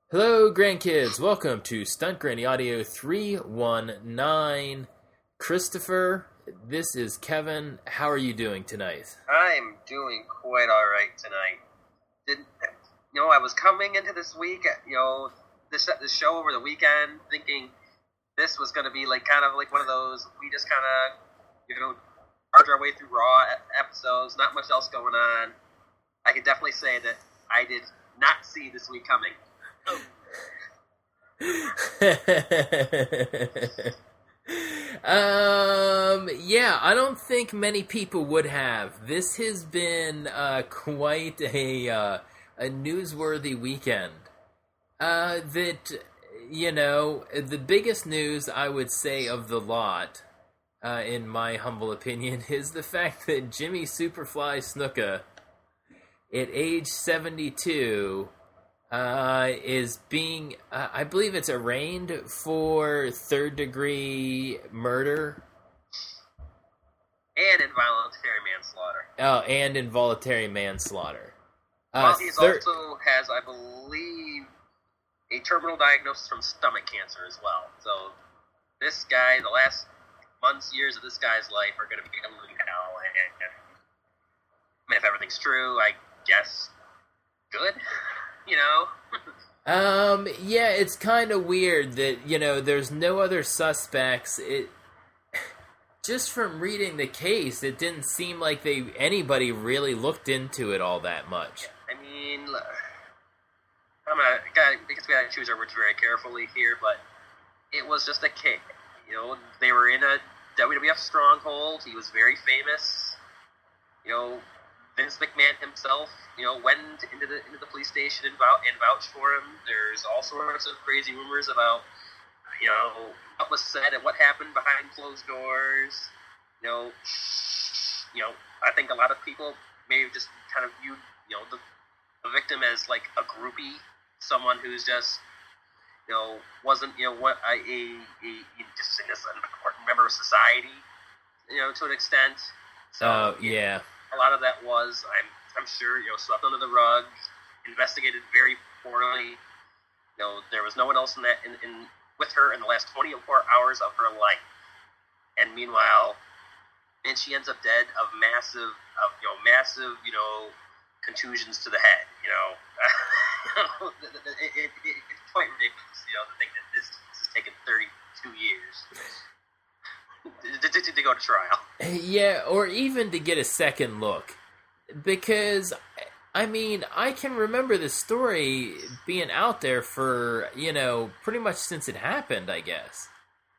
Hello, grandkids. Welcome to Stunt Granny Audio 319. Christopher, this is Kevin. How are you doing tonight? I'm doing quite all right tonight. I was coming into this week, this show over the weekend, thinking this was going to be kind of like one of those we just kind of, charge our way through Raw episodes. Not much else going on. I can definitely say that I did not see this week coming. Yeah, I don't think many people would have. This has been quite a newsworthy weekend. The biggest news I would say of the lot, in my humble opinion, is the fact that Jimmy Superfly Snuka, at age 72, is being, I believe it's arraigned for third-degree murder. And involuntary manslaughter. Oh, and involuntary manslaughter. Well, he also has, I believe, a terminal diagnosis from stomach cancer as well. So this guy, the last months, years of this guy's life are going to be a living hell. If everything's true, I guess good. Yeah, it's kind of weird that, there's no other suspects. Just from reading the case, it didn't seem like anybody really looked into it all that much. I mean, because we gotta choose our words very carefully here, but it was just a case. They were in a WWF stronghold. He was very famous. Vince McMahon himself, went into the police station and vouched for him. There's all sorts of crazy rumors about, what was said and what happened behind closed doors. I think a lot of people may have just kind of viewed, the victim as like a groupie, someone who's just, wasn't, what just an important member of society, to an extent. So yeah. A lot of that was, I'm sure, swept under the rug, investigated very poorly. There was no one else with her in the last 24 hours of her life. And meanwhile, she ends up dead of massive, contusions to the head. It's quite ridiculous, to think that this has taken 32 years. To go to trial. Yeah, or even to get a second look. Because, I can remember the story being out there for, pretty much since it happened, I guess.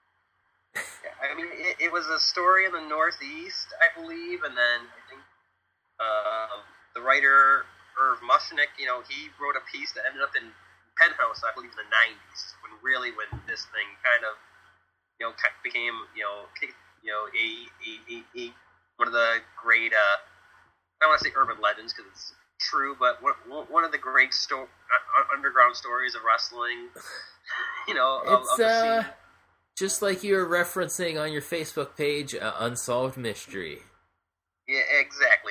It was a story in the Northeast, I believe, and then I think the writer, Irv Mushnick, he wrote a piece that ended up in Penthouse, I believe, in the 90s, when this thing kind of became, one of the great, I don't want to say urban legends because it's true, but one of the great underground stories of wrestling, It's, of the scene. Just like you were referencing on your Facebook page, Unsolved Mystery. Yeah, exactly.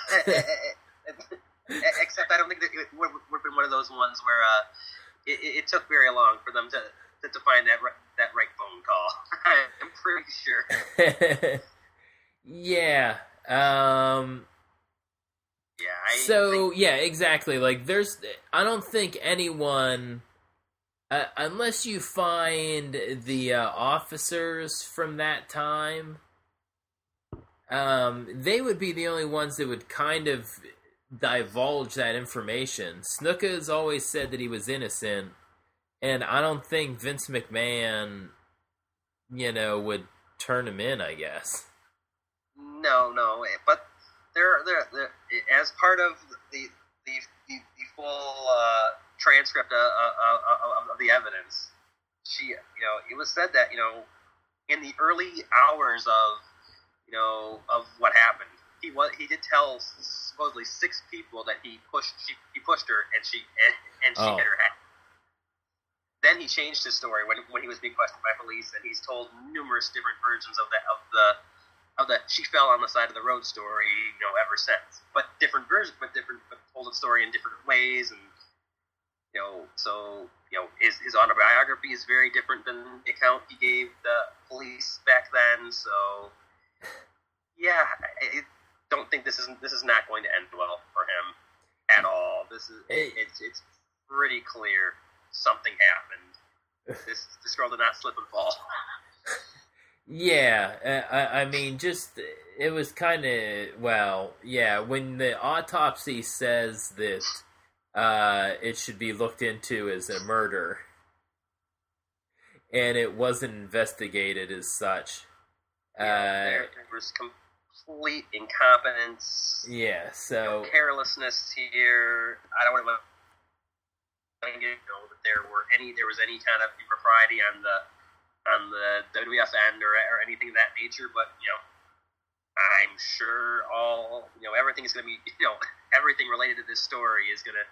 Except I don't think that it would have been one of those ones where it took very long for them to find that right phone call. I'm pretty sure. Yeah. Yeah, exactly. Like, I don't think anyone, unless you find the officers from that time, they would be the only ones that would kind of divulge that information. Snuka has always said that he was innocent. And I don't think Vince McMahon, would turn him in, I guess. No, but they're as part of the full transcript of the evidence. It was said that in the early hours of what happened, he did tell supposedly 6 people that he pushed her and she hit her head. Then he changed his story when he was being questioned by police, and he's told numerous different versions of the she fell on the side of the road story, ever since. But different versions, but told the story in different ways, and So his autobiography is very different than the account he gave the police back then. So yeah, I don't think this is not going to end well for him at all. It's pretty clear something happened. This girl did not slip and fall. Yeah, I mean, just it was kind of when the autopsy says that it should be looked into as a murder, and it wasn't investigated as such. There was complete incompetence. Yeah, so carelessness here. I don't want to that there was any kind of impropriety on the WWF end or anything of that nature, but I'm sure everything is going to be everything related to this story is going to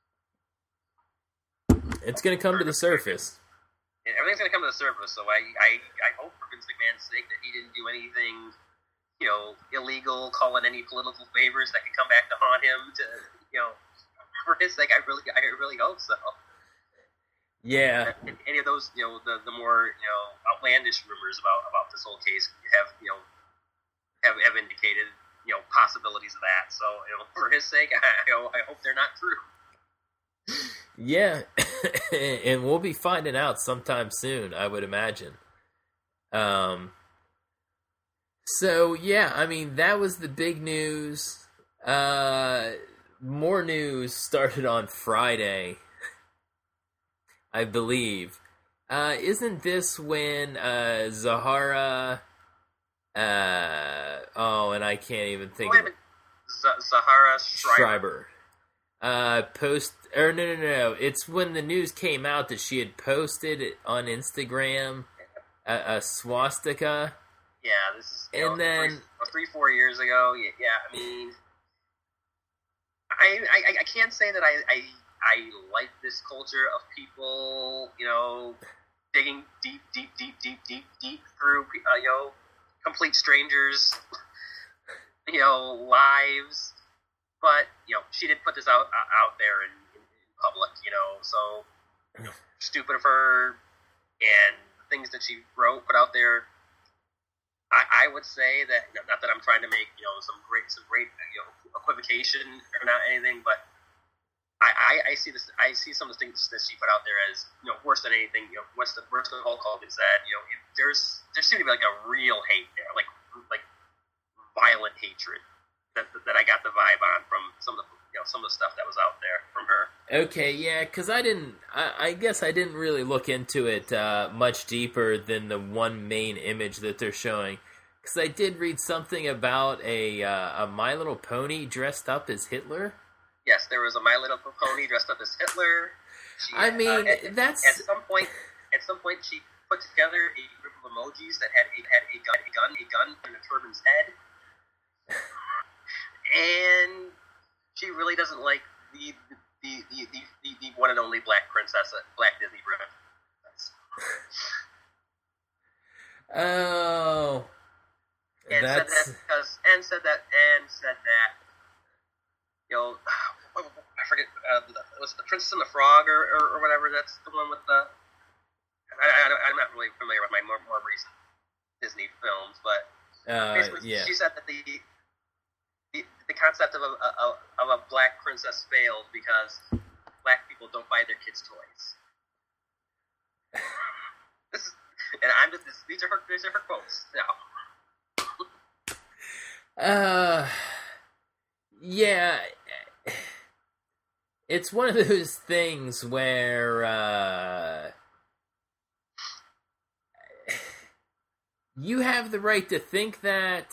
come to the surface. Everything's going to come to the surface. So I hope for Vince McMahon's sake that he didn't do anything illegal, calling any political favors that could come back to haunt him. For his sake, I really hope so. Yeah. Any of those, the more outlandish rumors about this whole case have indicated possibilities of that. So for his sake, I hope they're not true. Yeah, and we'll be finding out sometime soon, I would imagine. So yeah, I mean that was the big news. More news started on Friday, I believe. Isn't this when Zahara? And I can't even think. Wait a minute. Zahara Schreiber. No. It's when the news came out that she had posted on Instagram a swastika. Yeah, this is and then 3-4 years ago. Yeah, I mean, I can't say that I like this culture of people, digging deep through, complete strangers, lives. But she did put this out there in public, so stupid of her, and things that she put out there. I would say that, not that I'm trying to make some great equivocation or not anything, but I see this. I see some of the things that she put out there as worse than anything. Worse than Hulk Hogan said. There seemed to be like a real hate there, like violent hatred. That I got the vibe on from some of the stuff that was out there from her. Okay, yeah, because I guess I didn't really look into it much deeper than the one main image that they're showing. Because I did read something about a My Little Pony dressed up as Hitler. Yes, there was a My Little Pony dressed up as Hitler. That's at some point she put together a group of emojis that had a gun in a turban's head. And she really doesn't like the one and only black Disney princess. Oh, and that's... said that I forget was it The Princess and the Frog or whatever. That's the one with the. I'm not really familiar with my more recent Disney films, but basically she said that the concept of a black princess failed because black people don't buy their kids' toys. These are her quotes now. Yeah, it's one of those things where you have the right to think that.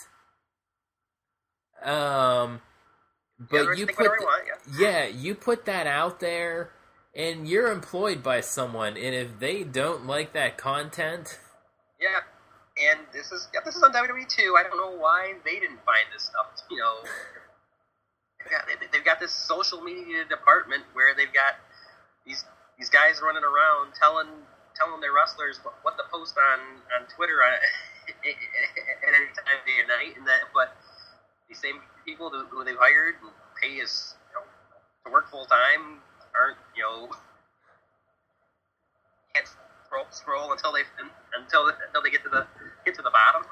But you put that out there, and you're employed by someone, and if they don't like that content, and this is on WWE too. I don't know why they didn't find this stuff. They've got this social media department where they've got these guys running around telling their wrestlers what to post on Twitter at any time of day or night, but these same people who they've hired and pay us to work full time aren't scroll until they get to the bottom.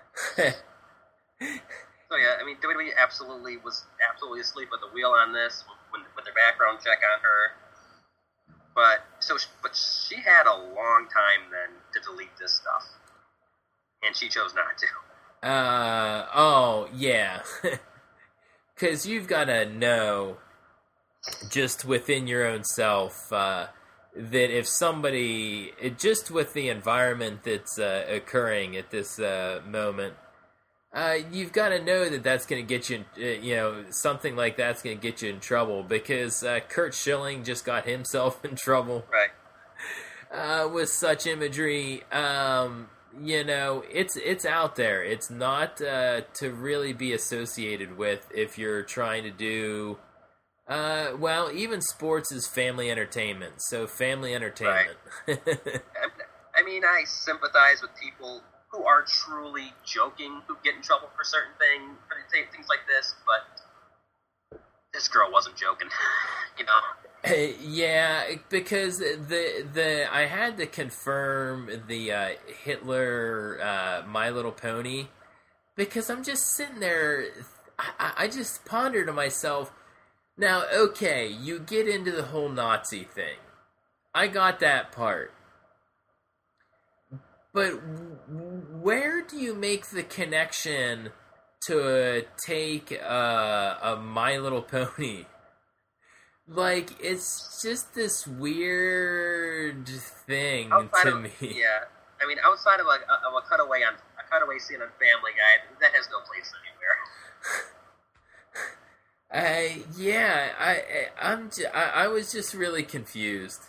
So yeah, I mean, WWE was absolutely asleep at the wheel on this with their background check on her. But she had a long time then to delete this stuff, and she chose not to. Oh yeah, because you've got to know just within your own self that if somebody, just with the environment that's occurring at this moment, you've got to know that that's going to get you, something like that's going to get you in trouble, because Curt Schilling just got himself in trouble, right? With such imagery. It's out there. It's not to really be associated with if you're trying to do. Even sports is family entertainment, so family entertainment. Right. I mean, I sympathize with people who are truly joking, who get in trouble for certain things like this, but this girl wasn't joking, Yeah, because I had to confirm the Hitler My Little Pony, because I'm just sitting there, I just ponder to myself, now, okay, you get into the whole Nazi thing. I got that part. But where do you make the connection to take a My Little Pony? Like, it's just this weird thing to me. Yeah, I mean, outside of a cutaway scene on Family Guy, that has no place anywhere. I was just really confused.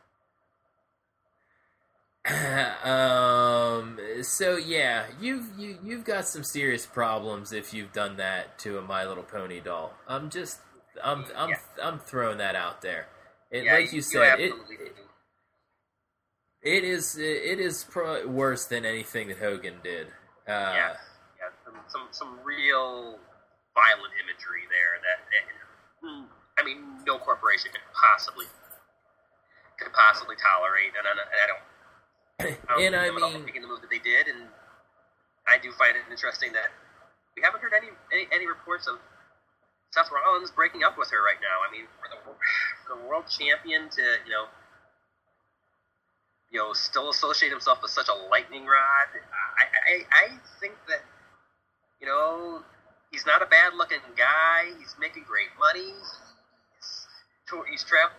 So yeah, you've got some serious problems if you've done that to a My Little Pony doll. I'm throwing that out there. Like you said, it is worse than anything that Hogan did. Some real violent imagery there that I mean, no corporation could possibly tolerate, and I don't making the move that they did, and I do find it interesting that we haven't heard any reports of Seth Rollins breaking up with her right now. I mean, for the world champion to still associate himself with such a lightning rod, I think that he's not a bad looking guy. He's making great money. He's traveling.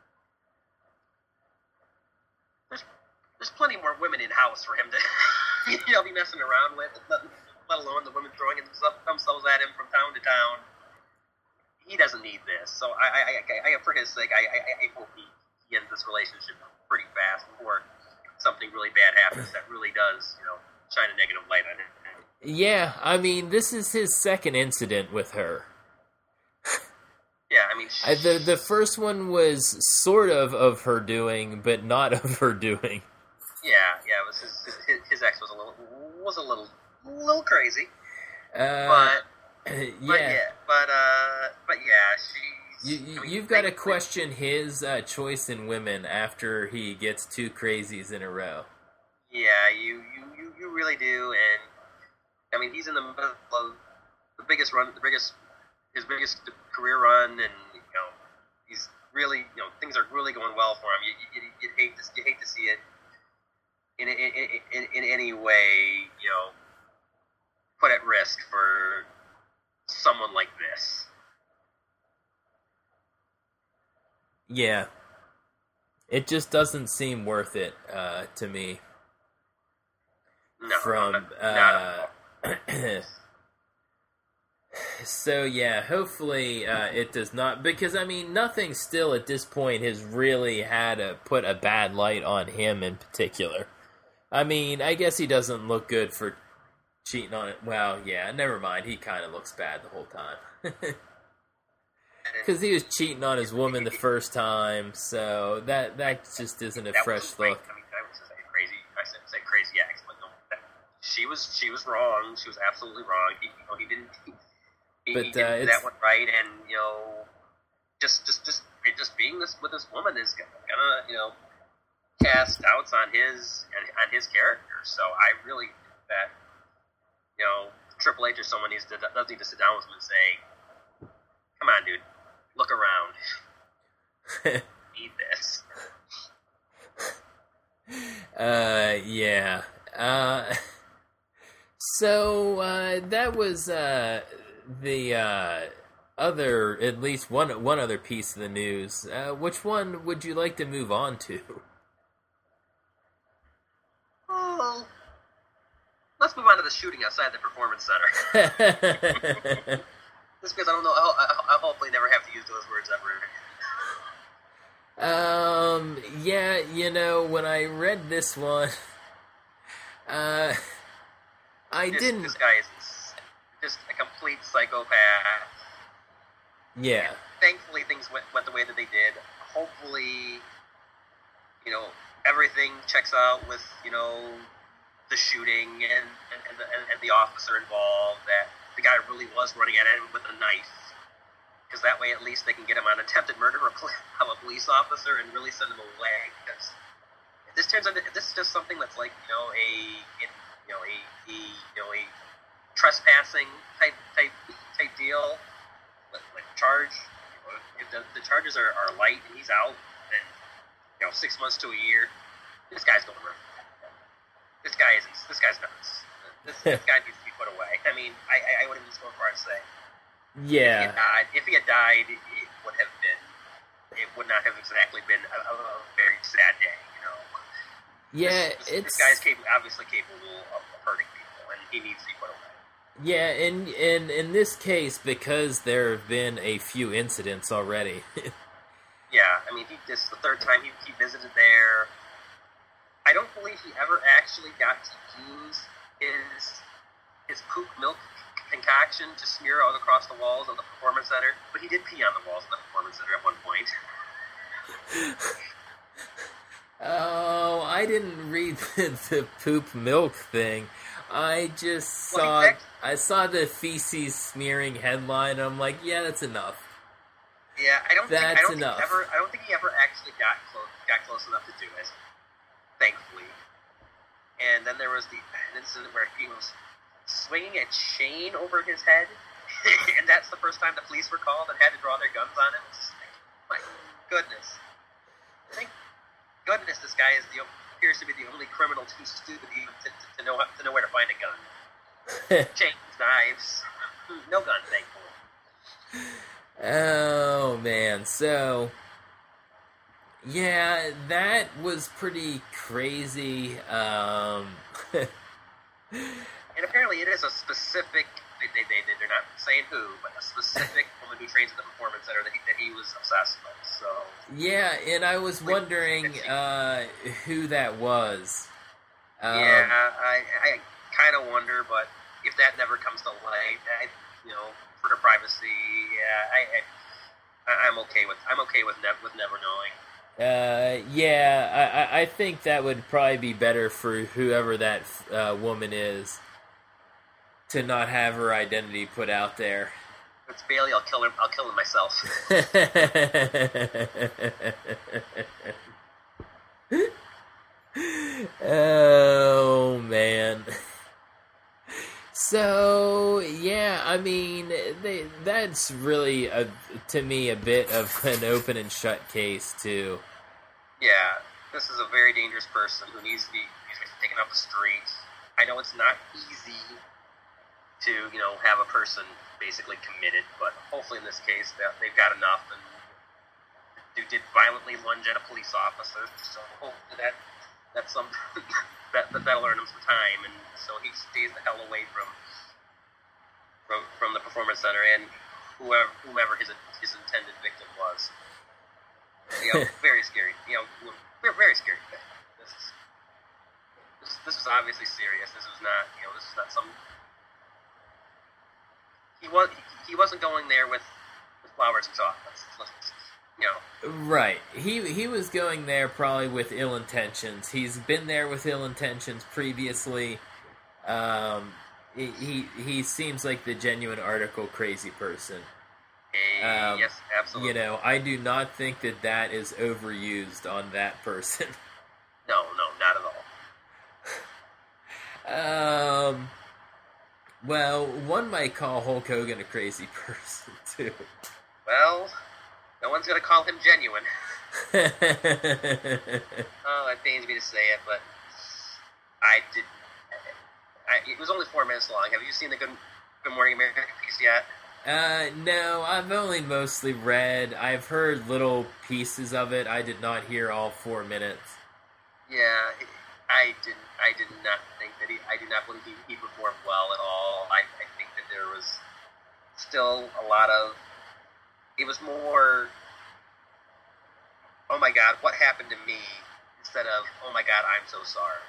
There's plenty more women in house for him to be messing around with, let alone the women throwing themselves at him from town to town. He doesn't need this. So I for his sake, I hope he ends this relationship pretty fast before something really bad happens that really does, shine a negative light on him. Yeah, I mean, this is his second incident with her. Yeah, I mean, the first one was sort of her doing, but not of her doing. Yeah, it was his ex was a little crazy, but you've got to question his choice in women after he gets two crazies in a row. Yeah, you really do, and I mean, he's in the middle of his biggest career run, and he's really, things are really going well for him. You hate to see it in any way, put at risk for someone like this. Yeah, it just doesn't seem worth it to me. No, from not at all. So yeah, hopefully it does not, because I mean, nothing still at this point has really had to put a bad light on him in particular. I mean, I guess he doesn't look good for cheating on it. Well, yeah, never mind. He kind of looks bad the whole time. Because he was cheating on his woman the first time, so that just isn't a fresh look. I mean, I say crazy acts, but no, she was wrong. She was absolutely wrong. He didn't. He didn't do that one right, and just being this with this woman is gonna cast doubts on his character. So I really think that Triple H or someone does need to sit down with him and say, "Come on, dude, look around. Need this." Yeah. So that was the other, at least one other piece of the news. Which one would you like to move on to? Oh, let's move on to the shooting outside the Performance Center. Just because I don't know, I'll hopefully never have to use those words ever. Yeah, when I read this one, I didn't. This guy is just a complete psychopath. Yeah. And thankfully, things went the way that they did. Hopefully, everything checks out with the shooting and the officer involved. That the guy really was running at him with a knife, because that way at least they can get him on attempted murder of a police officer and really send him away. Because if this is just something that's like a trespassing type deal, like charge. If the charges are light and he's out, then 6 months to a year, this guy's going to murder. This guy's nuts. This guy needs to be put away. I mean, I wouldn't even go as far as say. Yeah. If he had died, it would not have exactly been a very sad day, Yeah, this guy's obviously capable of hurting people, and he needs to be put away. Yeah, and in this case, because there have been a few incidents already. Yeah, I mean, this is the third time he visited there. I don't believe he ever actually got to use his poop milk concoction to smear out across the walls of the Performance Center, but he did pee on the walls of the Performance Center at one point. Oh, I didn't read the poop milk thing. I just saw the feces smearing headline, and I'm like, yeah, that's enough. Yeah, I don't think he ever actually got close enough to do it. Thankfully. And then there was an incident where he was swinging a chain over his head, and that's the first time the police were called and had to draw their guns on him. My goodness. Thank goodness this guy appears to be the only criminal too stupid even to know where to find a gun. Chains, knives, no gun, thankfully. Oh man, so yeah, that was pretty crazy. And apparently it is a specific, they're not saying who, but a specific woman who trains at the Performance Center that he was obsessed with, so. Yeah, and I was wondering who that was. Yeah, I kind of wonder, but if that never comes to light, for her privacy, yeah, I'm okay with never knowing. Yeah, I think that would probably be better for whoever that woman is, to not have her identity put out there. If it's Bailey, I'll kill him myself. Oh man. So yeah, I mean, that's really to me a bit of an open and shut case too. Yeah, this is a very dangerous person who needs to be taken off the street. I know it's not easy to have a person basically committed, but hopefully in this case they've got enough, and dude did violently lunge at a police officer, so hopefully that'll earn him some time, and so he stays the hell away from the Performance Center and whomever his intended victim was. Very scary. Very scary thing. This was obviously serious. This was not. This is not some. He wasn't going there with flowers and chocolates. Right. He was going there probably with ill intentions. He's been there with ill intentions previously. He seems like the genuine article crazy person. Yes, absolutely. I do not think that is overused on that person. No, not at all. Well, one might call Hulk Hogan a crazy person too. Well, no one's gonna call him genuine. Oh, it pains me to say it, but I did. It was only 4 minutes long. Have you seen the Good Morning America piece yet? No, I've only mostly read. I've heard little pieces of it. I did not hear all 4 minutes. Yeah, I did not think that I do not believe he performed well at all. I think that there was still a lot of. It was more. Oh my God, what happened to me? Instead of, oh my God, I'm so sorry.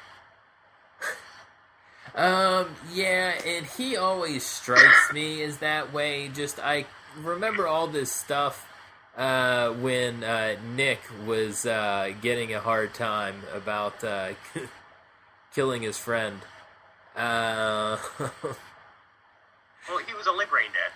Yeah, and he always strikes me as that way. Just, I remember all this stuff, when, Nick was, getting a hard time about, killing his friend. Well, he was only brain dead.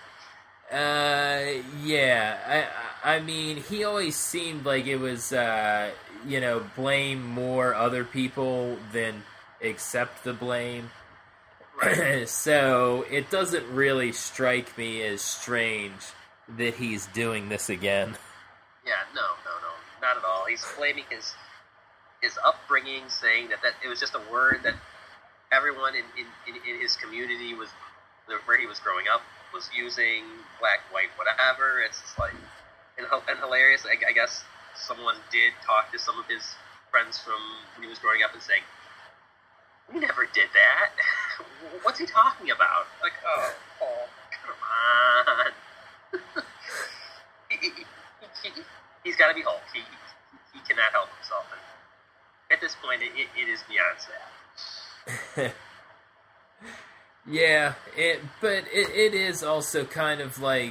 Yeah, I mean, he always seemed like it was, blame more other people than accept the blame. Right. So it doesn't really strike me as strange that he's doing this again. Yeah, no, not at all. He's blaming his upbringing, saying that it was just a word that everyone in his community was, where he was growing up, was using, black, white, whatever. It's just like, and hilarious. I guess someone did talk to some of his friends from when he was growing up and saying, "We never did that. What's he talking about?" Like, oh come on. He's got to be Hulk. He cannot help himself. And at this point, it is beyond sad. Yeah, but it is also kind of like,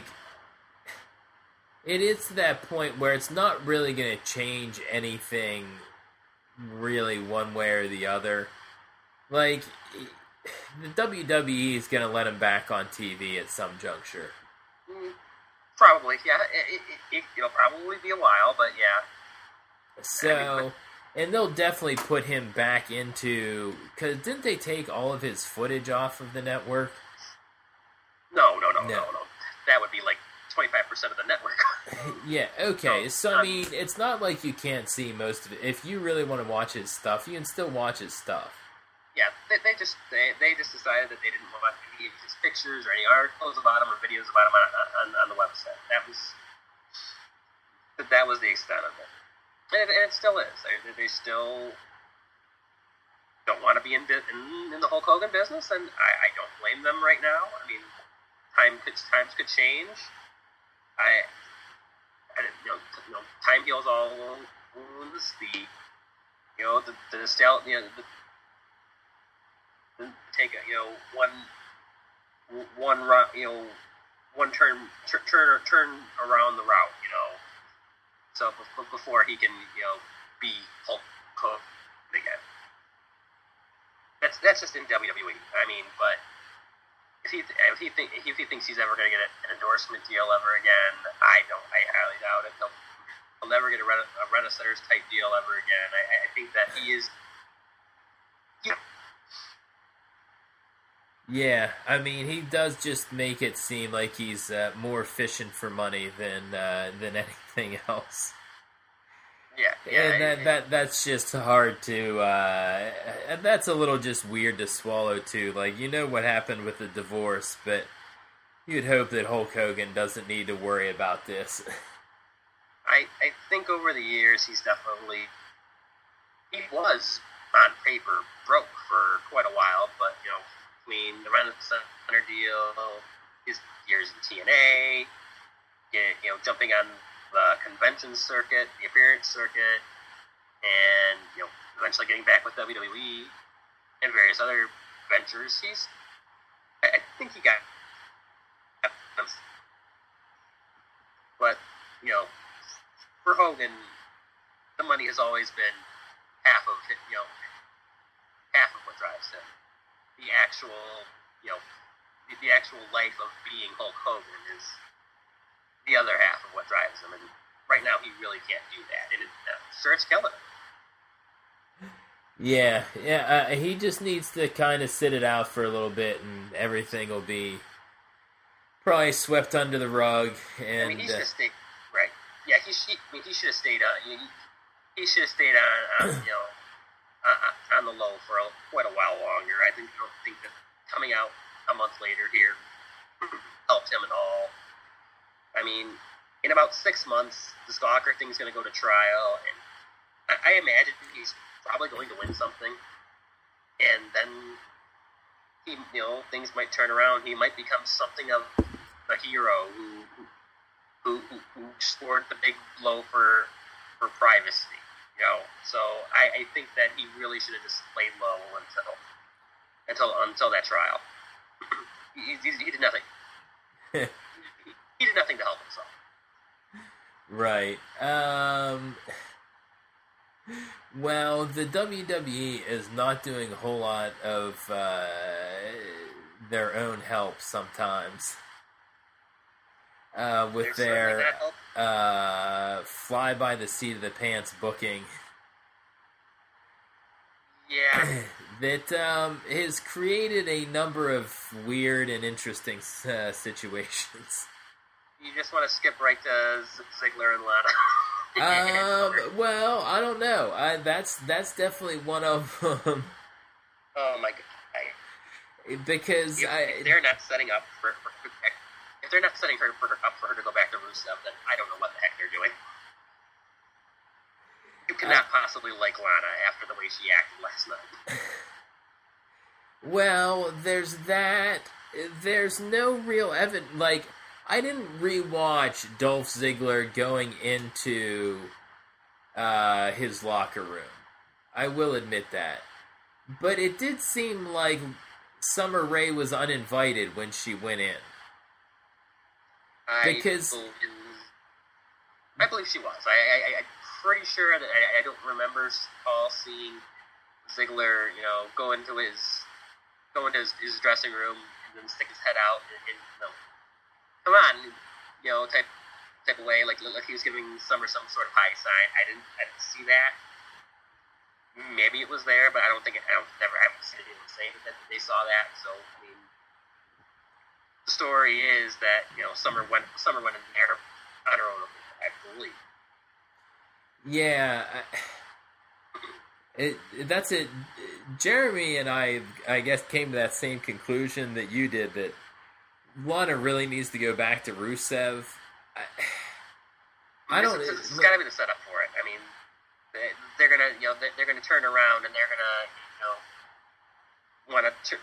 it is to that point where it's not really going to change anything really one way or the other. Like, the WWE is going to let him back on TV at some juncture. Probably, yeah. It'll probably be a while, but yeah. So, and they'll definitely put him back into, because didn't they take all of his footage off of the network? No. That would be like 25% of the network. Yeah, okay. So, I mean, it's not like you can't see most of it. If you really want to watch his stuff, you can still watch his stuff. Yeah, they just decided that they didn't want any of his pictures or any articles about him or videos about him on the website. That was the extent of it. And it still is. They still don't want to be in the Hulk Hogan business, and I don't blame them right now. I mean, times could change. Time heals all wounds. The nostalgia. Take one turn around the route. So before he can be Hulk Hogan again. That's just in WWE. I mean, but if he thinks he's ever going to get an endorsement deal ever again, I highly doubt it. He'll never get a Rena Centers type deal ever again. I think that he is. Yeah, I mean, he does just make it seem like he's more fishing for money than anything else. Yeah, and that's just hard to. That's a little just weird to swallow too. Like, what happened with the divorce, but you'd hope that Hulk Hogan doesn't need to worry about this. I think over the years he was on paper broke for quite a while, but between the Renaissance Center deal, his years in TNA, jumping on the convention circuit, the appearance circuit, and eventually getting back with WWE and various other ventures. I think he got, but for Hogan, the money has always been half of what drives him. The actual life of being Hulk Hogan is the other half of what drives him, and right now he really can't do that, and sure, it's killing him. Yeah. He just needs to kind of sit it out for a little bit, and everything will be probably swept under the rug. I mean, And he should have stayed, right? Yeah, he should have stayed on. He should have stayed on the low for quite a while longer. I don't think that coming out a month later here helped him at all. I mean, in about 6 months, the Gawker thing's going to go to trial, and I imagine he's probably going to win something, and then things might turn around. He might become something of a hero who scored the big blow for privacy. So I think that he really should have just laid low until that trial. He did nothing. He did nothing to help himself. Right. Well, the WWE is not doing a whole lot of their own help sometimes. With their fly by the seat of the pants booking. Yeah. That has created a number of weird and interesting situations. You just want to skip right to Ziggler and Lana. Well, I don't know. That's definitely one of them. Oh my god! Because if they're not setting up if they're not setting her up for her to go back to Rusev, then I don't know what the heck they're doing. You cannot possibly like Lana after the way she acted last night. Well, there's that. There's no real evidence. Like, I didn't rewatch Dolph Ziggler going into his locker room. I will admit that. But it did seem like Summer Rae was uninvited when she went in. I believe she was. I'm pretty sure that I don't remember seeing Ziggler, go into his dressing room and then stick his head out and come on, type of way, like he was giving Summer some sort of high sign. I didn't see that. Maybe it was there, but I haven't seen anyone say that they saw that. So I mean, the story is that Summer went in there on her own, I believe. Yeah, that's it. Jeremy and I guess, came to that same conclusion that you did, that Lana really needs to go back to Rusev. I don't. It's got to be the setup for it. I mean, they're gonna turn around and they're gonna want to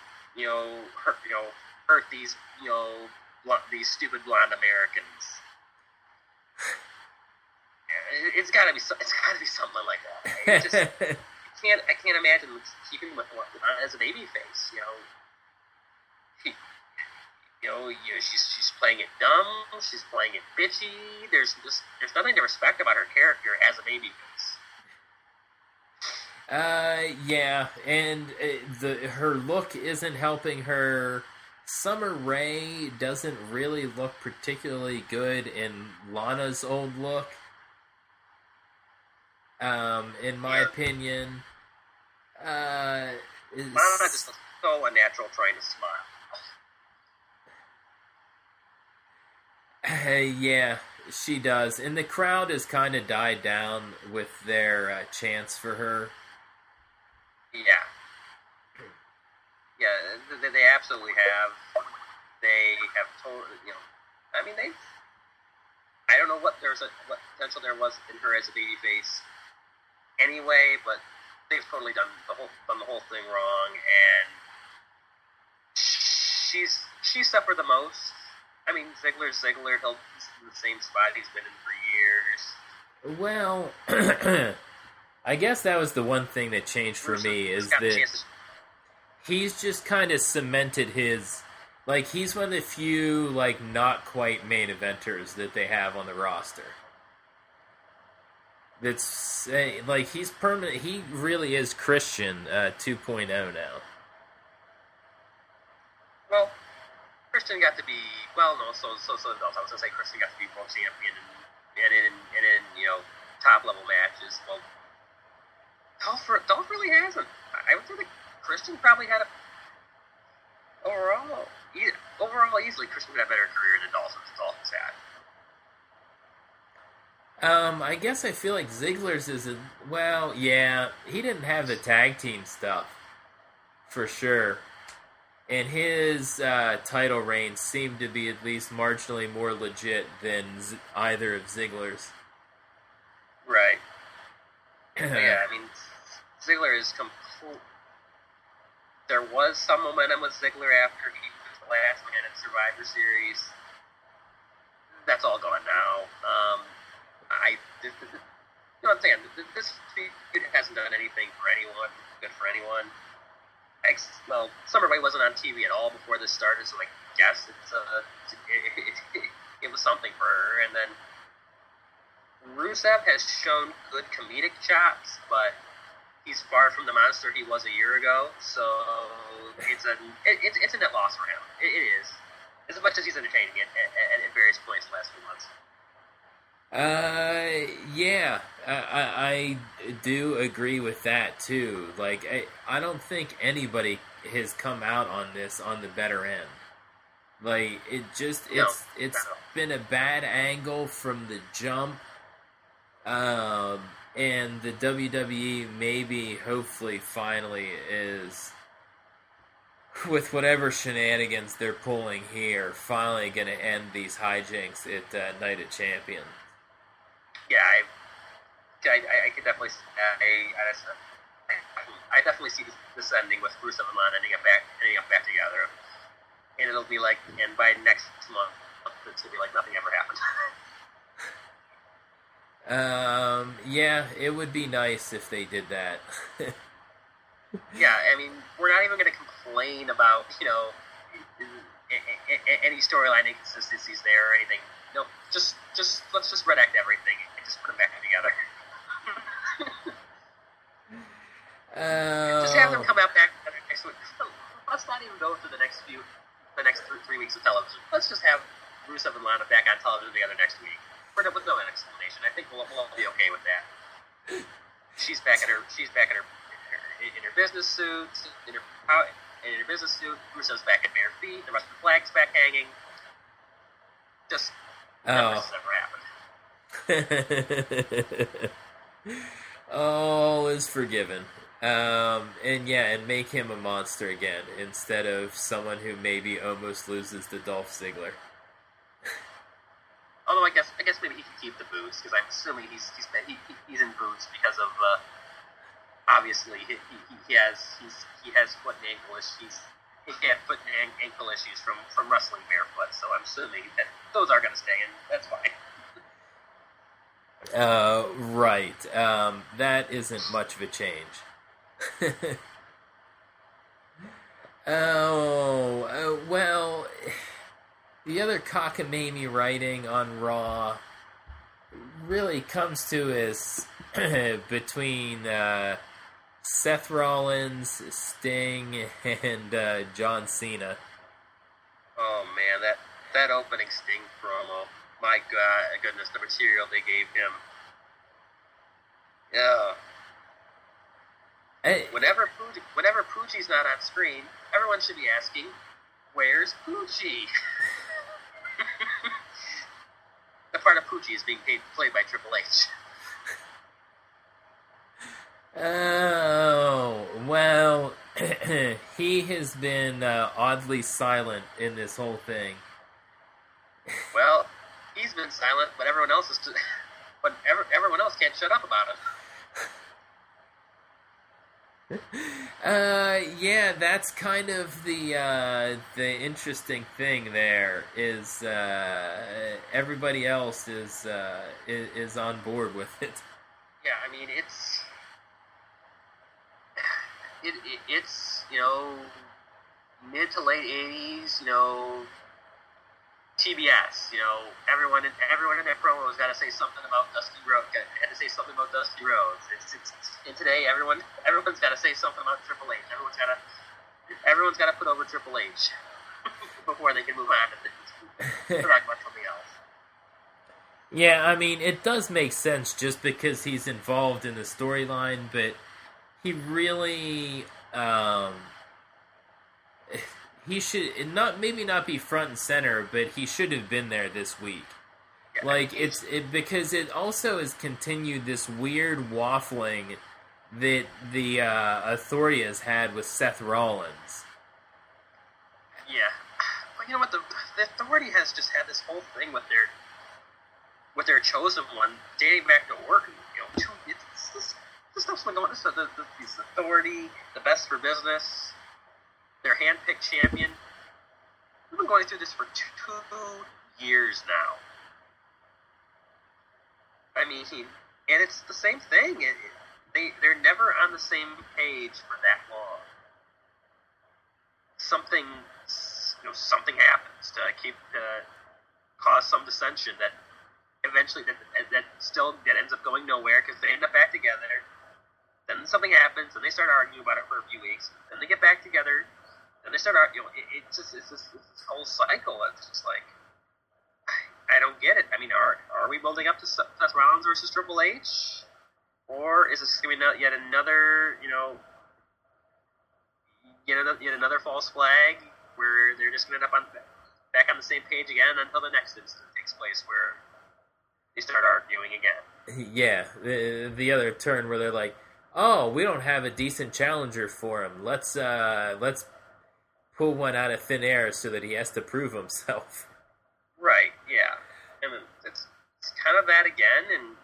hurt these these stupid blonde Americans. It's got to be something like that. I can't imagine keeping with Lana as a baby face. She's playing it dumb. She's playing it bitchy. There's nothing to respect about her character as a baby face. Yeah, and her look isn't helping her. Summer Rae doesn't really look particularly good in Lana's old look. In my opinion, Lana just looks so unnatural trying to smile. Yeah, she does. And the crowd has kind of died down with their chants for her. Yeah. Yeah, they absolutely have. They have totally, I mean, I don't know what potential there was in her as a babyface anyway, but they've totally done the whole thing wrong, and she's suffered the most. I mean, Ziggler's Ziggler. He's in the same spot he's been in for years. Well, I guess that was the one thing that changed for me, is that he's just kind of cemented his... Like, he's one of the few, not quite main eventers that they have on the roster. That's, he's permanent. He really is Christian 2.0 now. Well, Christian got to be... Well, no, so I was going to say Christian got to be world champion and in top-level matches. Well, Dolph really hasn't. I would say that Christian probably had a overall easily Christian had a better career than Dolph has had. I guess I feel like Ziggler's yeah, he didn't have the tag team stuff, for sure. And his title reign seemed to be at least marginally more legit than either of Ziggler's. Right. Yeah, I mean, Ziggler is complete. There was some momentum with Ziggler after he was the last man in Survivor Series. That's all gone now. You know what I'm saying? This feud hasn't done anything for anyone, good for anyone. Well, Summer Rae wasn't on TV at all before this started, so I guess it was something for her. And then Rusev has shown good comedic chops, but he's far from the monster he was a year ago. So it's a net loss for him. It is, as much as he's entertaining at various points the last few months. Yeah, I do agree with that too. Like, I don't think anybody has come out on this on the better end. Like, it's been a bad angle from the jump. And the WWE maybe, hopefully, finally is, with whatever shenanigans they're pulling here, finally going to end these hijinks at Night of Champions. Yeah, I could definitely. I definitely see this ending with Rusev and Lana ending up back together, and it'll be like, and by next month, it's gonna be like nothing ever happened. Yeah, it would be nice if they did that. Yeah, I mean, we're not even gonna complain about any storyline inconsistencies there or anything. No, just let's just redact everything and just put them back together. Just have them come out back together next week. Let's not even go through the next 3 weeks of television. Let's just have Rusev and Lana back on television together next week. With no explanation. I think we'll be okay with that. She's back in her business suit. In her business suit. Rusev's back at bare feet. The rest of the flag's back hanging. Just. This never happened. All is forgiven. And make him a monster again instead of someone who maybe almost loses to Dolph Ziggler. Although I guess maybe he can keep the boots, because I'm assuming he's in boots because of obviously he has foot and ankle issues. He had foot and ankle issues from wrestling barefoot, so I'm assuming that those are going to stay, and that's fine. Right. That isn't much of a change. Well, the other cockamamie writing on Raw really comes to us between Seth Rollins, Sting, and John Cena. Oh man, that opening Sting promo! My goodness, the material they gave him. Yeah. Whenever Poochie's not on screen, everyone should be asking, "Where's Poochie?" The part of Poochie is being played by Triple H. Oh, well, he has been oddly silent in this whole thing. Well, he's been silent, but everyone else everyone else can't shut up about it. Yeah, that's kind of the interesting thing. There is everybody else is on board with it. Yeah, I mean it's mid to late 80s, TBS, everyone in that promo has got to say something about Dusty Rhodes. Had to say something about Dusty Rhodes. And today everyone's got to say something about Triple H. Everyone's got to put over Triple H before they can move on to talk about something else. Yeah, I mean, it does make sense just because he's involved in the storyline, but he really he should not maybe not be front and center, but he should have been there this week. Yeah, Like because it also has continued this weird waffling that the Authority has had with Seth Rollins. Yeah, but you know what? The Authority has just had this whole thing with their chosen one dating back to work. This stuff's been going. This Authority, the best for business, their handpicked champion. We've been going through this for 2 years now. I mean, and it's the same thing. They're never on the same page for that long. Something happens to cause some dissension that eventually that ends up going nowhere because they end up back together. Then something happens, and they start arguing about it for a few weeks. Then they get back together, and they start arguing. It's this whole cycle. It's just like I don't get it. I mean, are we building up to Seth Rollins versus Triple H, or is this going to be yet another yet another false flag where they're just going to end up back on the same page again until the next incident takes place where they start arguing again? Yeah, the other turn where they're like, "Oh, we don't have a decent challenger for him. Let's pull one out of thin air so that he has to prove himself." Right. Yeah. I mean, it's kind of that again, and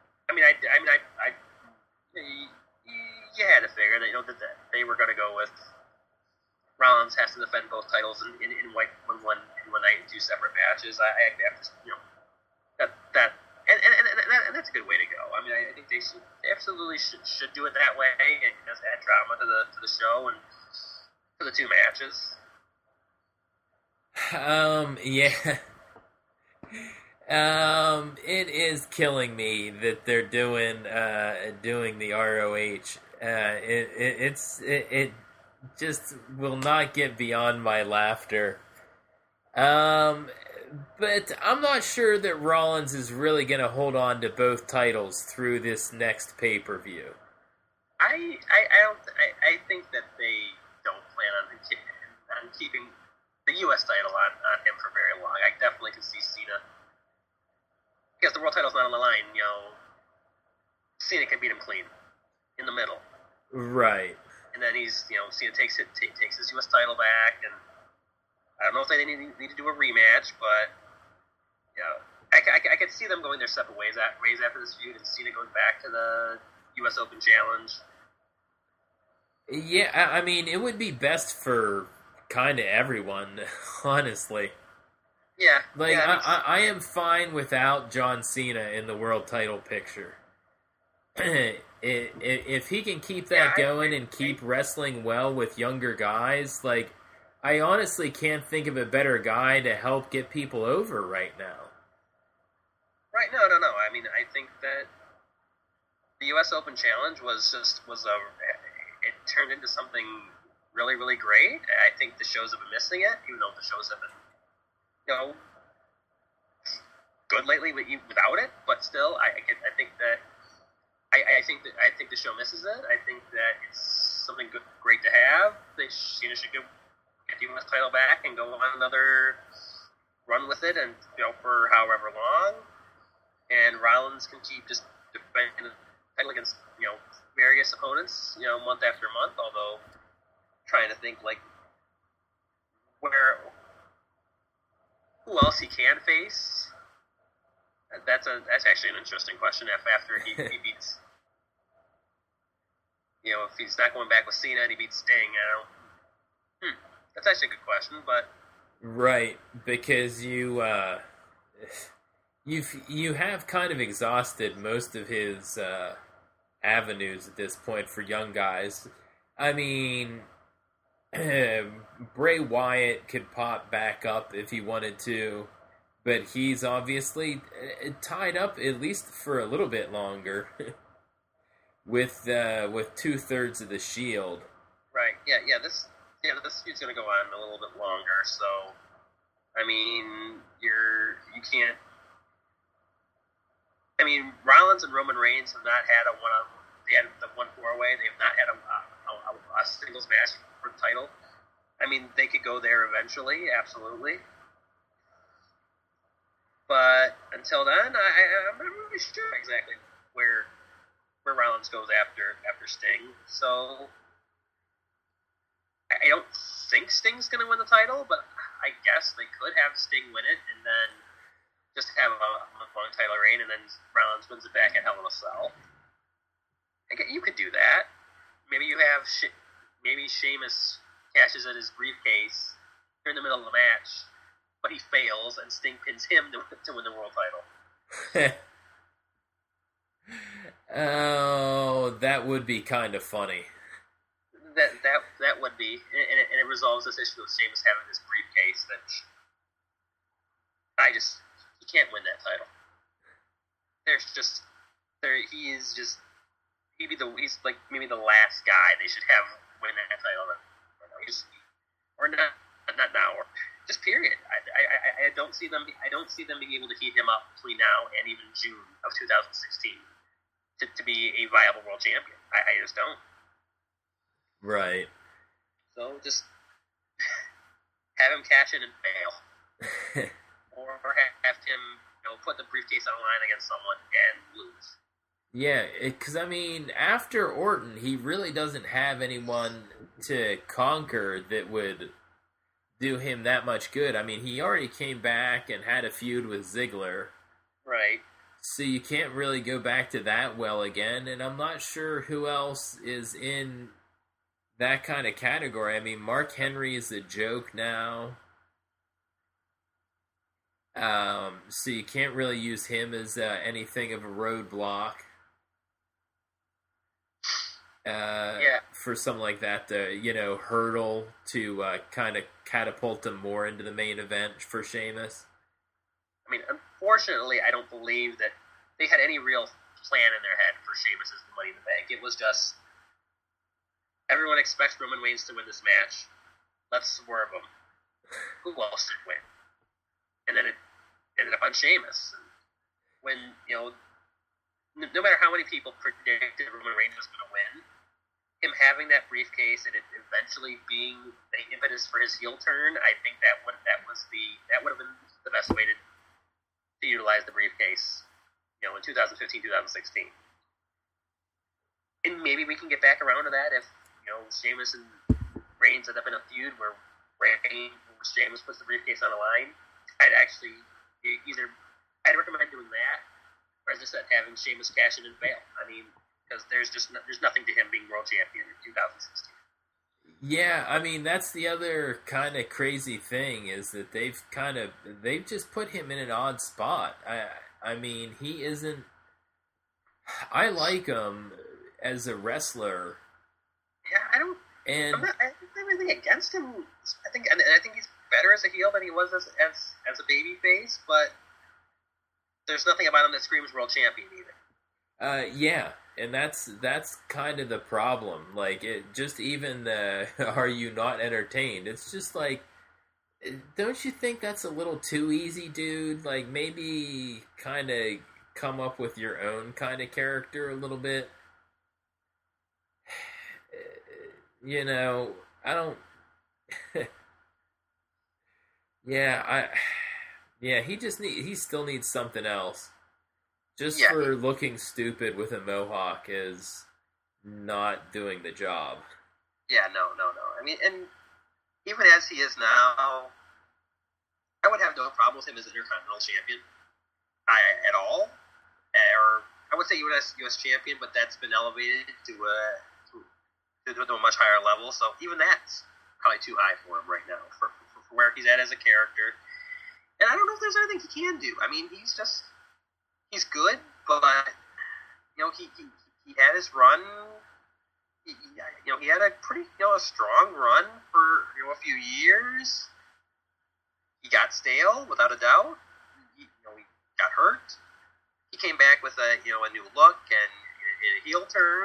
you had to figure that that they were going to go with Rollins has to defend both titles in one night in two separate matches. I have to, that and that's a good way to go. I mean, I think they absolutely should do it that way. It does add drama to the show and to the two matches. Yeah. It is killing me that they're doing the ROH. It just will not get beyond my laughter. But I'm not sure that Rollins is really going to hold on to both titles through this next pay-per-view. I think that they don't plan on keeping the U.S. title on him for very long. I definitely can see Cena, because the world title's not on the line. Cena can beat him clean in the middle, right? And then Cena takes his U.S. title back, and I don't know if they need to do a rematch, but I could see them going their separate ways after this feud, and Cena going back to the U.S. Open Challenge. Yeah, I mean, it would be best for kind of everyone, honestly. Yeah. Like, I am fine without John Cena in the world title picture. If he can keep that going and keep wrestling well with younger guys, like, I honestly can't think of a better guy to help get people over right now. Right? No. I mean, I think that the U.S. Open Challenge it turned into something really, really great. I think the shows have been missing it, even though the shows have been, good lately without it. But still, I think the show misses it. I think that it's something great to have. Cena should get the U.S. title back and go on another run with it, and for however long. And Rollins can keep just defending the title against various opponents, month after month. Although trying to think like who else he can face. That's actually an interesting question. After he beats, if he's not going back with Cena and he beats Sting, that's actually a good question. But right, because you have kind of exhausted most of his avenues at this point for young guys. I mean, Bray Wyatt could pop back up if he wanted to, but he's obviously tied up at least for a little bit longer with 2/3 of the Shield. Right. Yeah. This feud's going to go on a little bit longer. So, I mean, you can't. I mean, Rollins and Roman Reigns have not had they had the 1 4-way. They have not had a go there eventually, absolutely. But until then, I'm not really sure exactly where Rollins goes after Sting. So I don't think Sting's going to win the title, but I guess they could have Sting win it and then just have a long title reign, and then Rollins wins it back at Hell in a Cell. You could do that. Maybe you have maybe Sheamus cashes in his briefcase during the middle of the match, but he fails, and Sting pins him to win the world title. Oh, that would be kind of funny. That would be, and it resolves this issue of Sheamus having this briefcase that he can't win that title. He's like maybe the last guy they should have win that title. Or not now, or just period. I don't see them being able to heat him up between now and even June of 2016 to be a viable world champion. I just don't. Right. So just have him cash in and fail, or have him put the briefcase on the line against someone and lose. Yeah, because I mean, after Orton, he really doesn't have anyone to conquer that would do him that much good. I mean, he already came back and had a feud with Ziggler. Right. So you can't really go back to that well again, and I'm not sure who else is in that kind of category. I mean, Mark Henry is a joke now. So you can't really use him as anything of a roadblock. For something like that to, hurdle to kind of catapult them more into the main event for Sheamus. I mean, unfortunately, I don't believe that they had any real plan in their head for Sheamus' Money in the Bank. It was just, everyone expects Roman Reigns to win this match. Let's swerve him. Who else should win? And then it ended up on Sheamus. And when, no matter how many people predicted Roman Reigns was going to win, him having that briefcase and it eventually being the impetus for his heel turn, I think that would have been the best way to utilize the briefcase, in 2015, 2016. And maybe we can get back around to that if, Sheamus and Reigns end up in a feud where Sheamus puts the briefcase on the line. I'd recommend doing that, or as I said, having Sheamus cash in and fail. I mean, because there's nothing to him being world champion in 2016. Yeah, I mean, that's the other kind of crazy thing is that they've just put him in an odd spot. I mean, he isn't. I like him as a wrestler. Yeah, I'm not anything against him. I think he's better as a heel than he was as a baby face, but there's nothing about him that screams world champion either. Yeah, and that's kind of the problem. Like, it just even the are you not entertained? It's just like, don't you think that's a little too easy, dude? Like, maybe kind of come up with your own kind of character a little bit. I don't. He still needs something else. For looking stupid with a mohawk is not doing the job. Yeah, no. I mean, and even as he is now, I would have no problem with him as Intercontinental Champion at all. Or I would say U.S. Champion, but that's been elevated to a much higher level. So even that's probably too high for him right now for where he's at as a character. And I don't know if there's anything he can do. I mean, he's good, but he had his run. He had a pretty a strong run for a few years. He got stale without a doubt. He got hurt. He came back with a new look and a heel turn,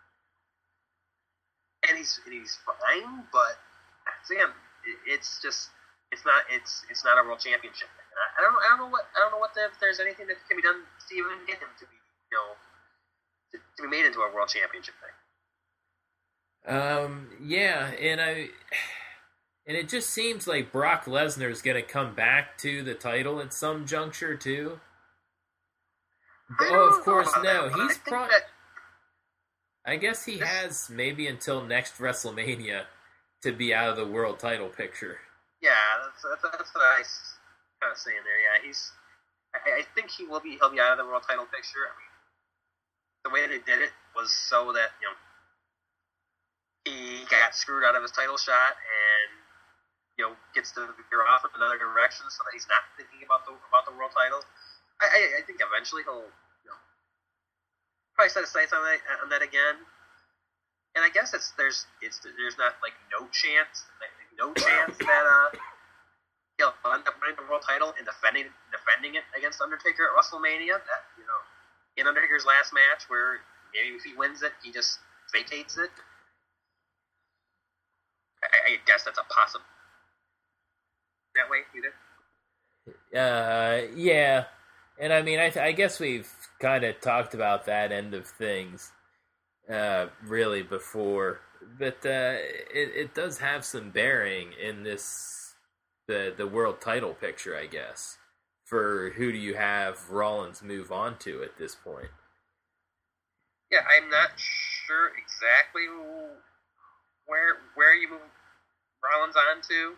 and he's fine. But again, it's not a world championship. I don't know if there's anything that can be done to even get him to be to be made into a world championship thing. Yeah, And it just seems like Brock Lesnar is going to come back to the title at some juncture, too. Oh, of course, no. He's probably... I guess he has maybe until next WrestleMania to be out of the world title picture. Yeah, that's what I was kind of saying there. Yeah, I think he'll be out of the world title picture. I mean, the way they did it was so that he got screwed out of his title shot and gets to veer off in another direction so that he's not thinking about the world title. I think eventually he'll probably set his sights on that again. And I guess there's not like no chance that he'll end up winning the world title and defending it against Undertaker at WrestleMania. That in Undertaker's last match, where maybe if he wins it, he just vacates it. I guess that's a possible. That way, either. Yeah, and I mean, I guess we've kind of talked about that end of things, really before, but it does have some bearing in the world title picture, I guess. For who do you have Rollins move on to at this point? Yeah, I'm not sure exactly where you move Rollins on to.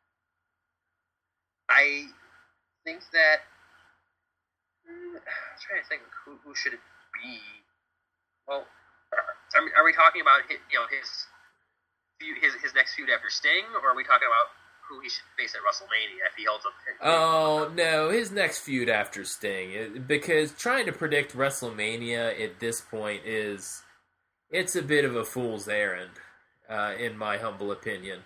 I think that I'm trying to think who should it be. Well, are we talking about his next feud after Sting, or are we talking about who he should face at WrestleMania if he holds up? Oh no, his next feud after Sting, because trying to predict WrestleMania at this point it's a bit of a fool's errand, in my humble opinion.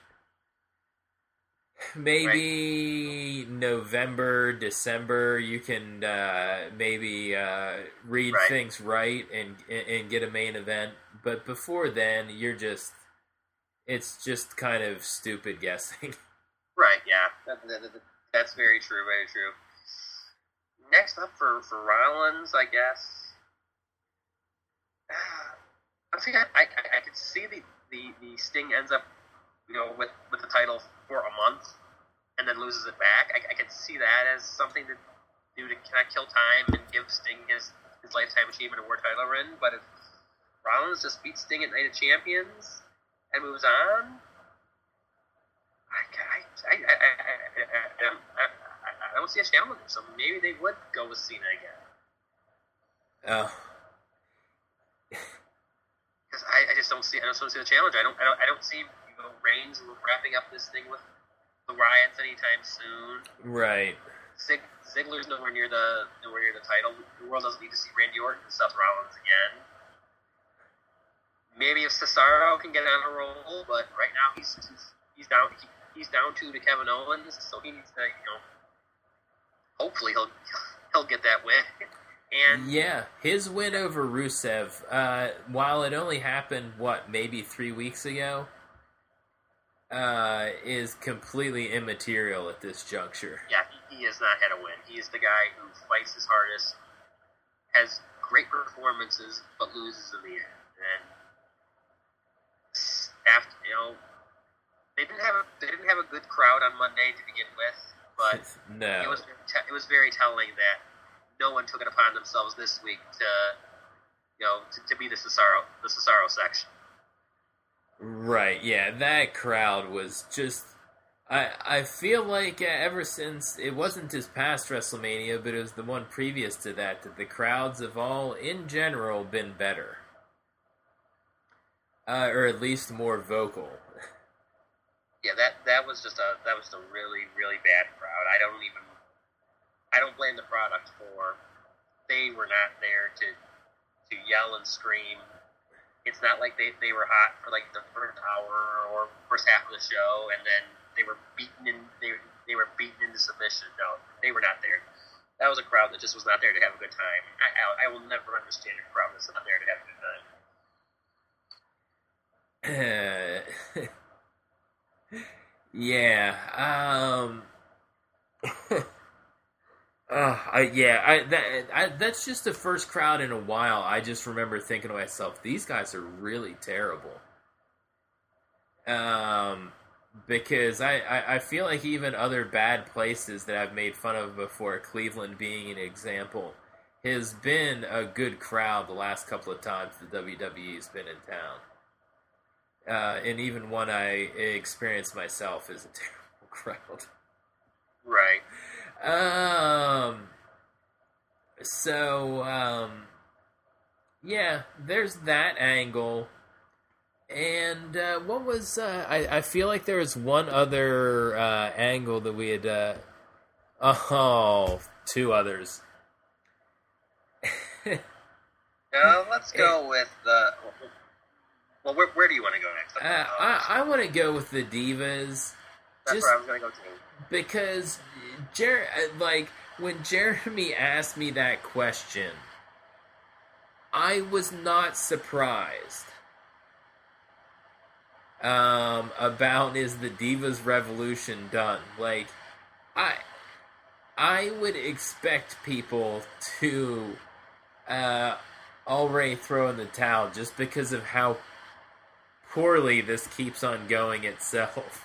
Maybe right. November, December, you can maybe read things right and get a main event. But before then, it's just kind of stupid guessing. Right, yeah. That's very true, very true. Next up for Rollins, I guess. I could see the Sting ends up with the title for a month and then loses it back. I could see that as something to do to kind of kill time and give Sting his lifetime achievement award title win. But if Rollins just beats Sting at Night of Champions and moves on, I don't see a challenger. So maybe they would go with Cena again. Oh. Because I just don't see the challenger. I don't see Reigns wrapping up this thing with the Riots anytime soon. Right. Ziggler's nowhere near the title. The world doesn't need to see Randy Orton and Seth Rollins again. Maybe if Cesaro can get on a roll, but right now he's down two to Kevin Owens, so he needs to hopefully he'll get that win. And yeah, his win over Rusev, while it only happened maybe 3 weeks ago, is completely immaterial at this juncture. Yeah, he has not had a win. He is the guy who fights his hardest, has great performances, but loses in the end. And after they didn't have a good crowd on Monday to begin with, but no, it was very telling that no one took it upon themselves this week to be the Cesaro section. Right, yeah, that crowd was just... I feel like ever since, it wasn't his past WrestleMania, but it was the one previous to that the crowds have all, in general, been better. Or at least more vocal. Yeah, that was a really, really bad crowd. I don't blame the product for... They were not there to yell and scream. It's not like they were hot for like the first hour or first half of the show, and then they were beaten into submission. No, they were not there. That was a crowd that just was not there to have a good time. I will never understand a crowd that's not there to have a good time. Yeah. That's just the first crowd in a while. I just remember thinking to myself, these guys are really terrible. because I feel like even other bad places that I've made fun of before, Cleveland being an example, has been a good crowd the last couple of times the WWE's been in town. And even one I experienced myself is a terrible crowd. Right. Yeah, there's that angle. And what was I feel like there was one other angle that we had two others. Let's go with the. Well, where do you want to go next? I want to go with the Divas. That's where I was going to go to. Because when Jeremy asked me that question, I was not surprised about is the Divas Revolution done. Like, I would expect people to already throw in the towel just because of how poorly this keeps on going itself.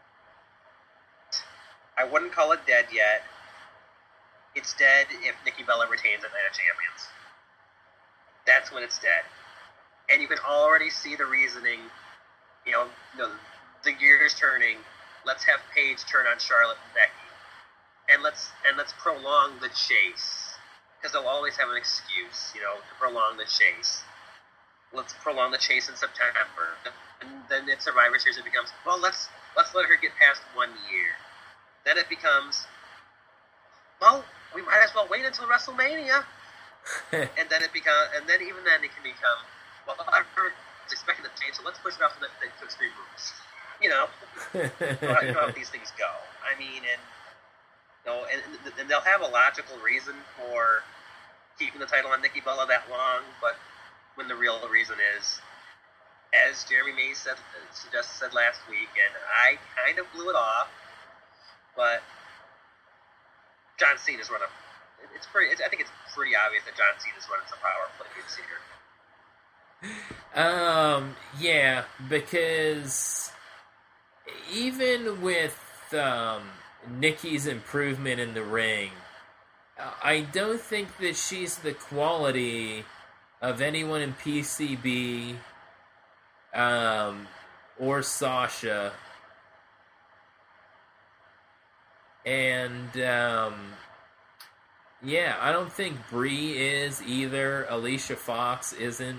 I wouldn't call it dead yet. It's dead if Nikki Bella retains at Night of Champions. That's when it's dead. And you can already see the reasoning, the gears turning. Let's have Paige turn on Charlotte and Becky. And let's prolong the chase. Because they'll always have an excuse, to prolong the chase. Let's prolong the chase in September. And then at Survivor Series it becomes, well, let's let her get past 1 year. Then it becomes, well, we might as well wait until WrestleMania. and then it can become, well, I was expecting to change, so let's push it off to Extreme Rules. You know how these things go. I mean, and they'll have a logical reason for keeping the title on Nikki Bella that long, but when the real reason is, as Jeremy Mays said last week, and I kind of blew it off, but John Cena's running. I think it's pretty obvious that John Cena's running some power play here. Yeah, because even with Nikki's improvement in the ring, I don't think that she's the quality of anyone in PCB or Sasha. And I don't think Brie is either. Alicia Fox isn't.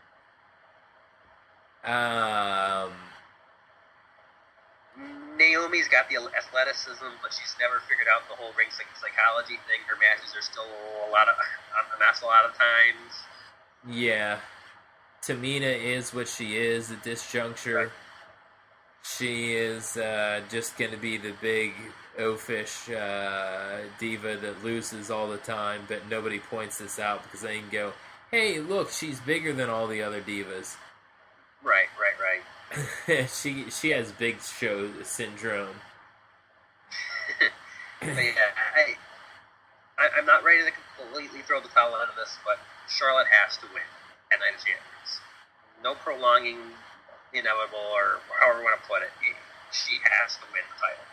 Naomi's got the athleticism, but she's never figured out the whole ring psychology thing. Her matches are still a mess a lot of times. Yeah. Tamina is what she is at this juncture. Right. She is just going to be the big oafish diva that loses all the time, but nobody points this out because they can go, hey, look, she's bigger than all the other divas. Right. She has big show syndrome. But yeah, I'm not ready to completely throw the towel into this, but Charlotte has to win at Night of Champions. No prolonging the inevitable, or however you want to put it. She has to win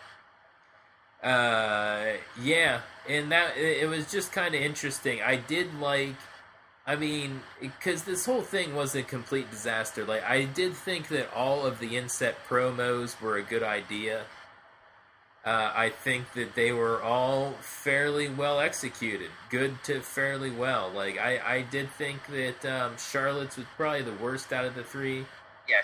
the title. Yeah, and that it was just kind of interesting. I did like, because this whole thing was a complete disaster. Like, I did think that all of the inset promos were a good idea. I think that they were all fairly well executed, good to fairly well. Like, I did think that Charlotte's was probably the worst out of the three. Yeah,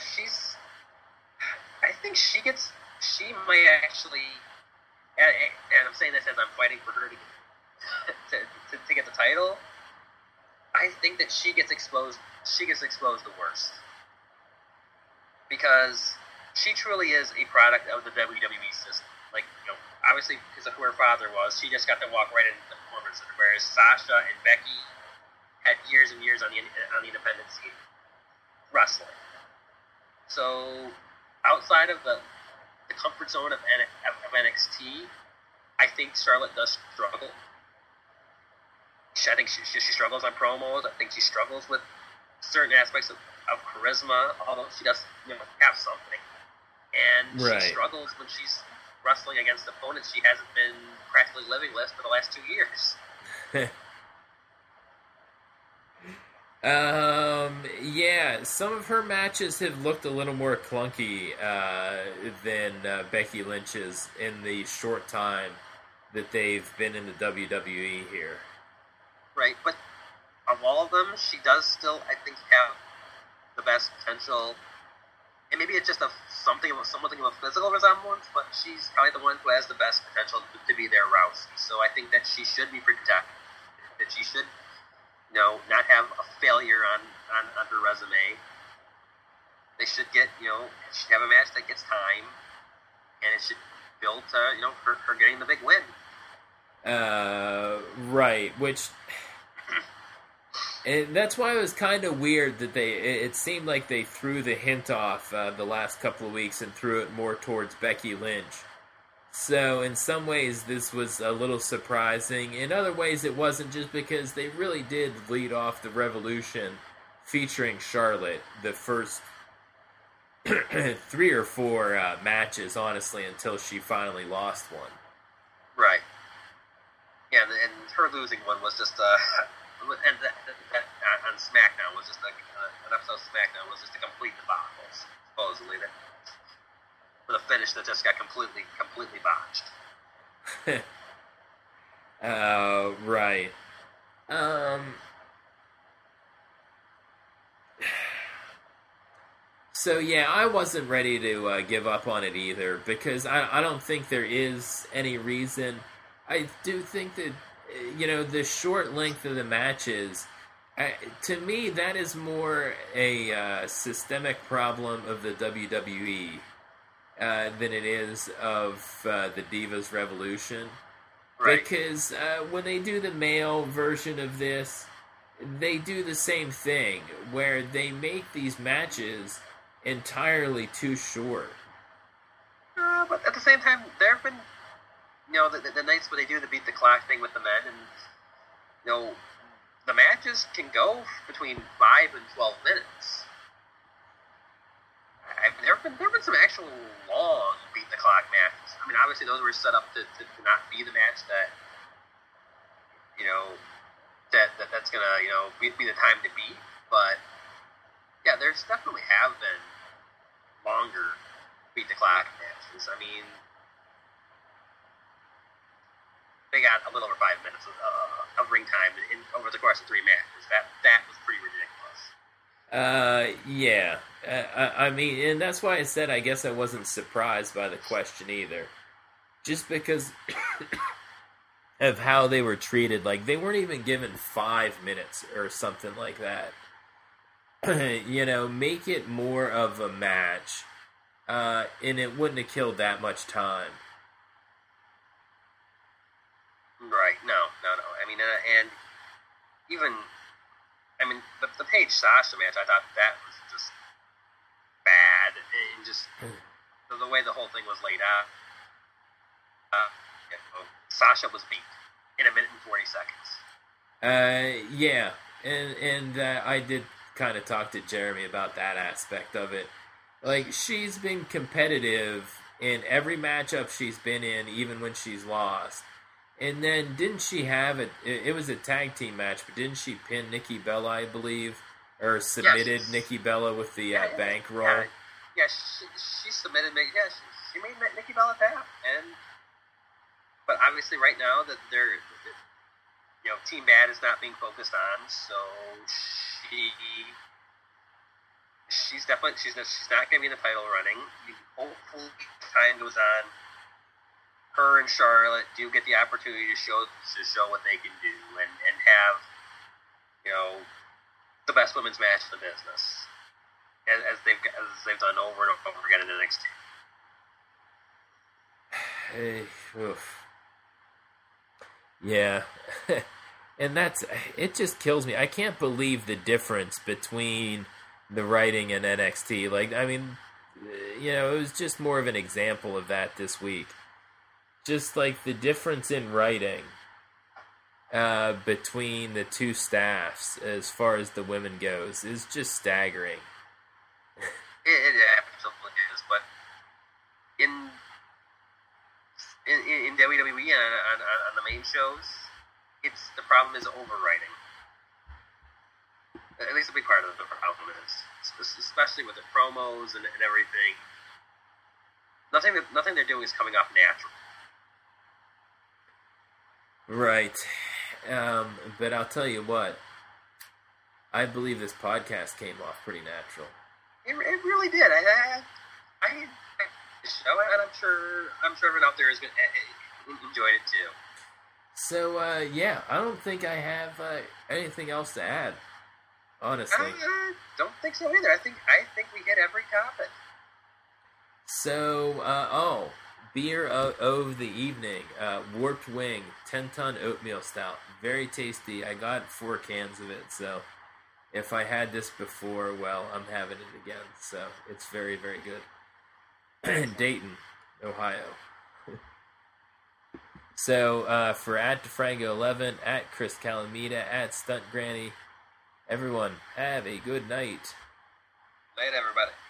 I think she might actually, and I'm saying this as I'm fighting for her to get the title. I think that she gets exposed the worst. Because she truly is a product of the WWE system. Like, obviously because of who her father was, she just got to walk right into the performance center, whereas Sasha and Becky had years and years on the independent scene wrestling. So, outside of the comfort zone of NXT, I think Charlotte does struggle. I think she struggles on promos. I think she struggles with certain aspects of charisma, although she does have something. and she Right. struggles when she's wrestling against opponents she hasn't been practically living with for the last 2 years. Yeah, some of her matches have looked a little more clunky than Becky Lynch's in the short time that they've been in the WWE here. Right, but of all of them, she does still, I think, have the best potential. And maybe it's just something of a physical resemblance, but she's probably the one who has the best potential to be their Rousey. So I think that she should be protected. That she should, not have a failure on her resume. They should get, should have a match that gets time, and it should build to, her getting the big win. Right, which... And that's why it was kind of weird that it seemed like they threw the hint off the last couple of weeks and threw it more towards Becky Lynch. So in some ways this was a little surprising. In other ways it wasn't, just because they really did lead off the Revolution featuring Charlotte the first 3 or 4 matches, honestly, until she finally lost one. Right. Yeah, and her losing one was just and that on SmackDown was just an episode of SmackDown was just a complete debacle, supposedly, that with a finish that just got completely botched. Right. So yeah, I wasn't ready to give up on it either, because I don't think there is any reason. I do think that, the short length of the matches, to me, that is more a systemic problem of the WWE than it is of the Divas Revolution. Right. Because when they do the male version of this, they do the same thing, where they make these matches entirely too short. But at the same time, there have been, the nights where they do the beat the clock thing with the men, and the matches can go between 5 and 12 minutes. There have been some actual long beat the clock matches. I mean, obviously those were set up to not be the match that that's gonna be the time to beat. But yeah, there's definitely have been longer beat the clock matches. I mean, they got a little over 5 minutes of ring time over the course of 3 matches. That was pretty ridiculous. Yeah. I mean, and that's why I said I guess I wasn't surprised by the question either. Just because of how they were treated. Like, they weren't even given 5 minutes or something like that. Make it more of a match. And it wouldn't have killed that much time. Right, no. I mean, and even, the Paige Sasha match, I thought that was just bad. And just the way the whole thing was laid out. Sasha was beat in 1 minute and 40 seconds. Yeah. And I did kind of talk to Jeremy about that aspect of it. Like, she's been competitive in every matchup she's been in, even when she's lost. And then, didn't she have it was a tag team match, but didn't she pin Nikki Bella, I believe? Or submitted Nikki Bella with the bank roll? Yeah, she submitted Nikki. Yeah, she made Nikki Bella tap. But obviously right now that they're, Team Bad is not being focused on, so she's not going to be in the title running. Hopefully time goes on. Her and Charlotte do get the opportunity to show what they can do and have the best women's match in the business, as they've done over and over again in NXT. Yeah. And it just kills me. I can't believe the difference between the writing and NXT. Like, I mean, it was just more of an example of that this week. Just like the difference in writing between the two staffs as far as the women goes is just staggering. It absolutely is, but WWE on the main shows, the problem is overwriting. At least a big part of the problem is, especially with the promos and everything. Nothing they're doing is coming off natural. Right. But I'll tell you what. I believe this podcast came off pretty natural. It really did. I the show, and I'm sure everyone out there has enjoyed it too. So yeah, I don't think I have anything else to add. Honestly, I don't think so either. I think we hit every topic. So beer of the evening, Warped Wing 10-ton oatmeal stout, very tasty. I got 4 cans of it, so if I had this before, well, I'm having it again. So it's very, very good. Dayton, Ohio. So for at DeFrango11, at Chris Calamita, at Stunt Granny, everyone have a good night. Night, everybody.